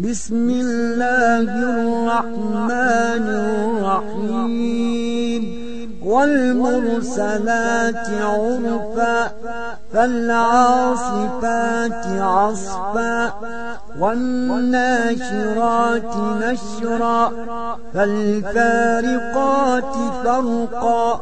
بسم الله الرحمن الرحيم والمرسلات عرفا فالعاصفات عصفا والناشرات نشرا فالفارقات فرقا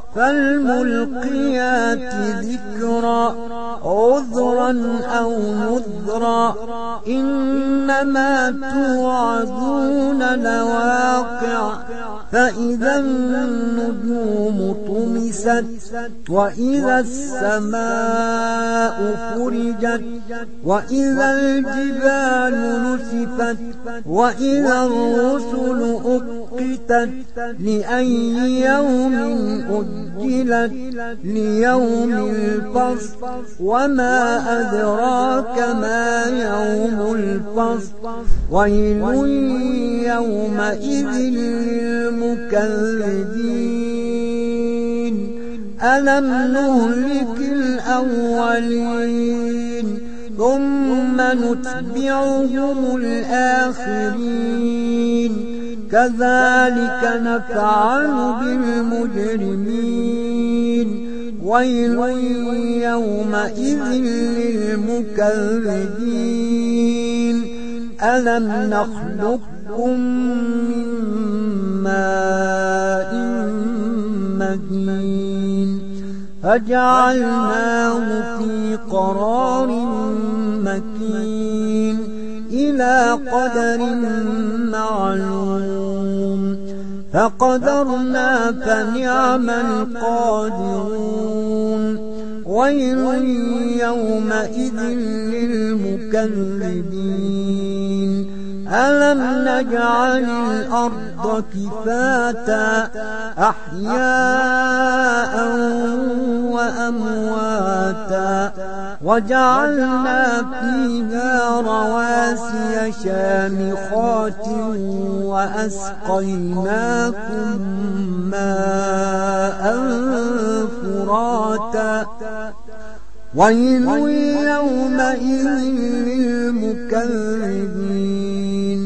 فالملقيات ذكرا عذرا أو نذرا إنما توعدون لواقع فإذا النجوم طمست وإذا السماء فرجت وإذا الجبال نسفت وإذا الرسل أقتت لأي يوم أجلت ليوم الفصل وما أدراك ما يوم الفصل ويل يومئذ للمكذبين ألم نهلك الأولين ثم نتبعهم الآخرين كذلك نفعل بالمجرمين ويل يومئذ للمكذبين ألم نخلقكم من ماء مهين فجعلناه في قرار مكين إلى قدر معلوم فقدرنا فنعم القادرون ويل يومئذ للمكذبين ألم نجعل الأرض كفاتا أحياء وأمواتا وجعلنا فيها رواسي شامخات وأسقيناكم ماء فراتا ويل يومئذ للمكذبين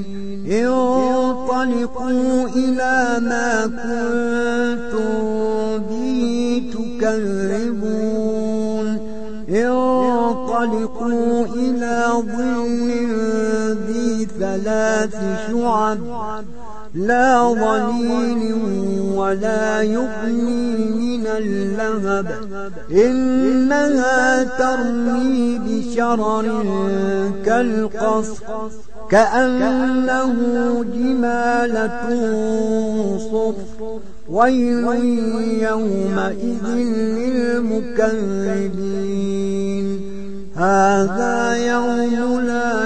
انطلقوا إلى ما كنتم به تكذبون انطلقوا إلى ظل ذي ثلاث شعب لا ظليل ولا يغني من اللهب إنها ترمي بشرر كالقصر كأنه جمالة صفر ويل يومئذ للمكذبين هذا يوم لا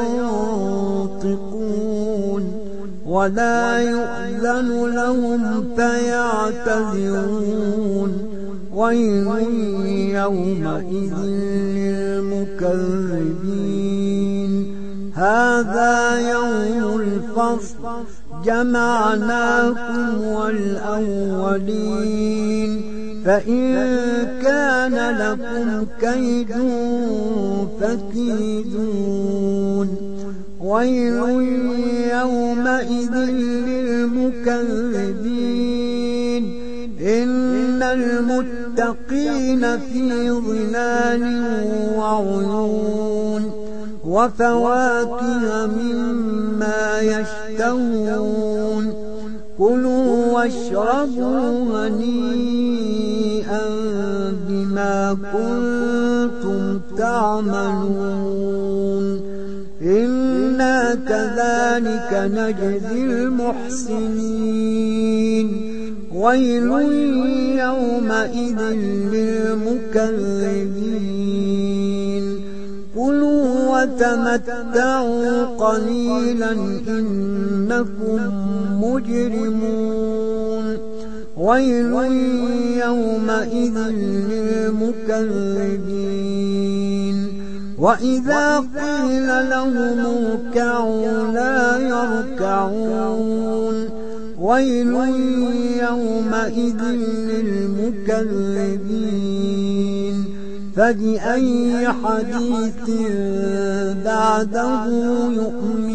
ينطقون ولا يؤذن لهم فيعتذرون ويل يومئذ للمكذبين هذا يوم الفصل جمعناكم والأولين فإن كان لكم كيد فكيدون ويل يومئذ للمكذبين إن المتقين في ظلال وعيون وفواكه مما يشتهون كلوا واشربوا هنيئا بما كنتم تعملون إنا كذلك نجزي المحسنين ويل يومئذ للمكذبين كلوا وتمتعوا قليلا إنكم مجرمون ويل يومئذ للمكذبين وإذا قيل لهم اركعوا لا يركعون ويل يومئذ للمكذبين فبأي حديث بعده يؤمنون